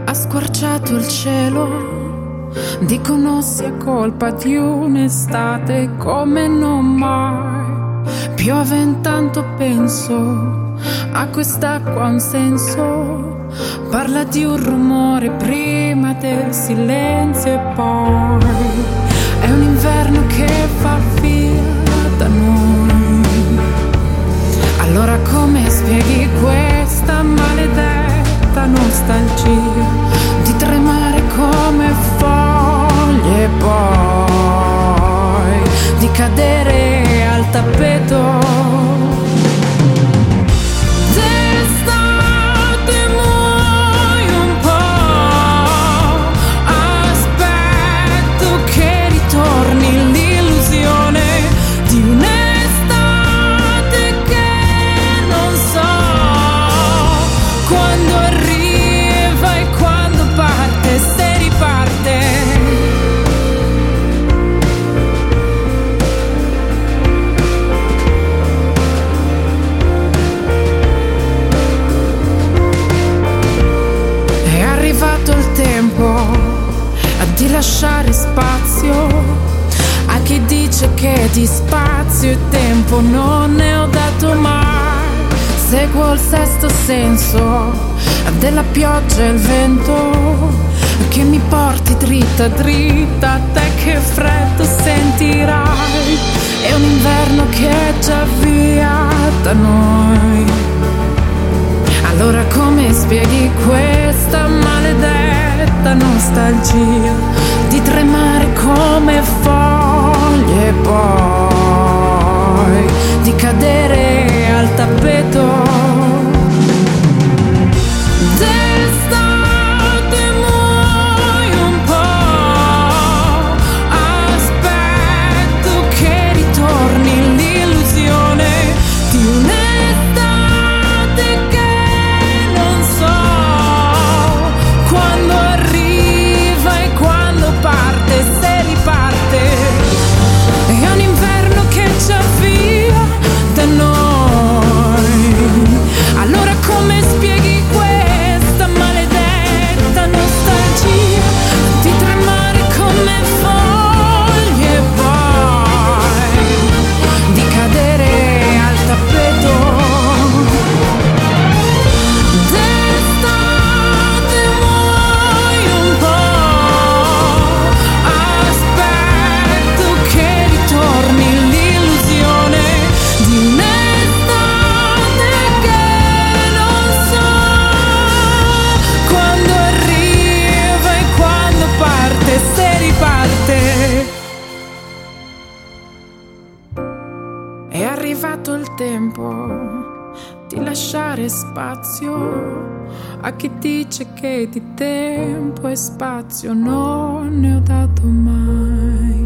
ha squarciato il cielo. Dicono sia colpa di un'estate come non mai. Piove intanto penso, a quest'acqua un senso. Parla di un rumore prima del silenzio e poi è un inverno che va via da noi. Allora come spieghi questa maledetta nostalgia di tremare come foglie e poi di cadere al tappeto? Di lasciare spazio a chi dice che di spazio e tempo non ne ho dato mai. Seguo il sesto senso della pioggia e il vento che mi porti dritta dritta a te, che freddo sentirai. È un inverno che è già via da noi. Allora come spieghi questa maledetta nostalgia di tremare come foglie e poi di cadere al tappeto? È arrivato il tempo di lasciare spazio a chi dice che di tempo e spazio non ne ho dato mai.